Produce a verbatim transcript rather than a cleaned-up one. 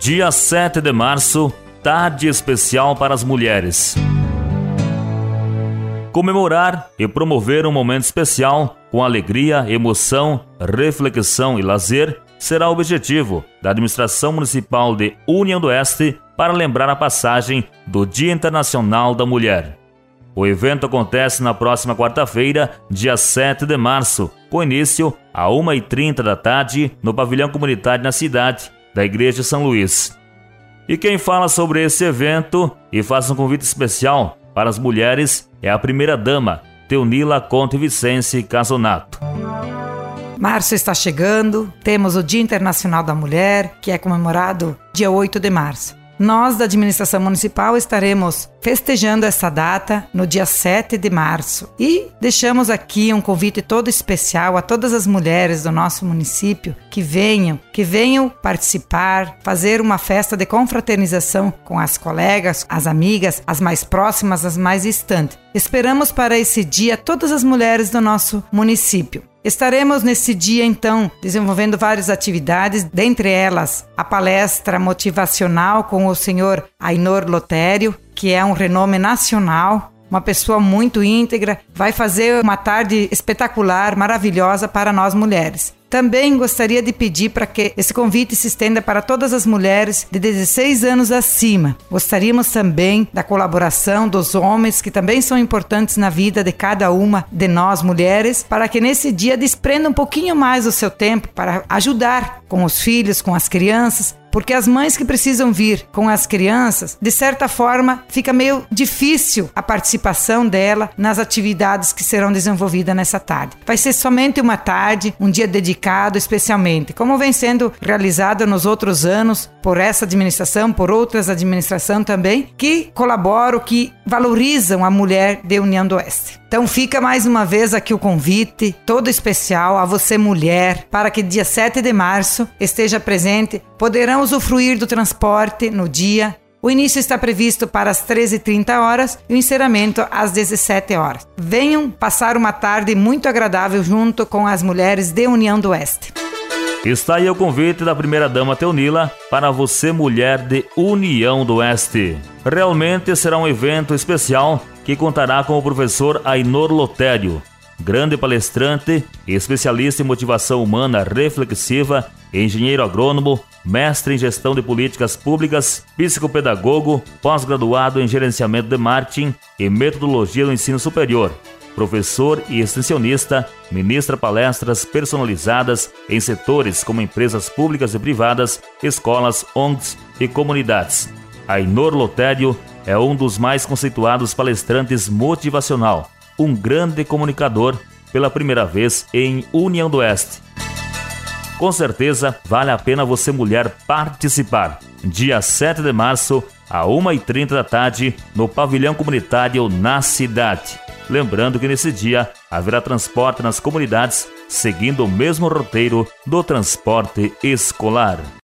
Dia sete de março, tarde especial para as mulheres. Comemorar e promover um momento especial com alegria, emoção, reflexão e lazer será o objetivo da Administração Municipal de União do Oeste para lembrar a passagem do Dia Internacional da Mulher. O evento acontece na próxima quarta-feira, dia sete de março, com início a uma e trinta da tarde no pavilhão comunitário na cidade da Igreja de São Luís. E quem fala sobre esse evento e faz um convite especial para as mulheres é a primeira-dama, Teunila Conte Vicente Casonato. Março está chegando, temos o Dia Internacional da Mulher, que é comemorado dia oito de março. Nós, da Administração Municipal, estaremos festejando essa data no dia sete de março e deixamos aqui um convite todo especial a todas as mulheres do nosso município que venham, que venham participar, fazer uma festa de confraternização com as colegas, as amigas, as mais próximas, as mais distantes. Esperamos para esse dia todas as mulheres do nosso município. Estaremos nesse dia, então, desenvolvendo várias atividades, dentre elas a palestra motivacional com o senhor Ainor Lotério, que é um renome nacional, uma pessoa muito íntegra, vai fazer uma tarde espetacular, maravilhosa para nós mulheres. Também gostaria de pedir para que esse convite se estenda para todas as mulheres de dezesseis anos acima. Gostaríamos também da colaboração dos homens, que também são importantes na vida de cada uma de nós mulheres, para que nesse dia desprenda um pouquinho mais do seu tempo para ajudar com os filhos, com as crianças, porque as mães que precisam vir com as crianças, de certa forma, fica meio difícil a participação dela nas atividades que serão desenvolvidas nessa tarde. Vai ser somente uma tarde, um dia dedicado especialmente, como vem sendo realizado nos outros anos por essa administração, por outras administrações também, que colaboram, que valorizam a mulher de União do Oeste. Então fica mais uma vez aqui o convite todo especial a você mulher, para que dia sete de março esteja presente. Poderão usufruir do transporte no dia. O início está previsto para as treze e trinta horas e o encerramento às dezessete horas. Venham passar uma tarde muito agradável junto com as mulheres de União do Oeste. Está aí o convite da primeira-dama Teunila para você, mulher de União do Oeste. Realmente será um evento especial que contará com o professor Ainor Lotério, grande palestrante, especialista em motivação humana reflexiva, engenheiro agrônomo, mestre em gestão de políticas públicas, psicopedagogo, pós-graduado em gerenciamento de marketing e metodologia do ensino superior. Professor e extensionista, ministra palestras personalizadas em setores como empresas públicas e privadas, escolas, O N Gs e comunidades. Ainor Lotério é um dos mais conceituados palestrantes motivacional, um grande comunicador pela primeira vez em União do Oeste. Com certeza, vale a pena você, mulher, participar. Dia sete de março, a uma e trinta da tarde, no pavilhão comunitário na cidade. Lembrando que nesse dia haverá transporte nas comunidades, seguindo o mesmo roteiro do transporte escolar.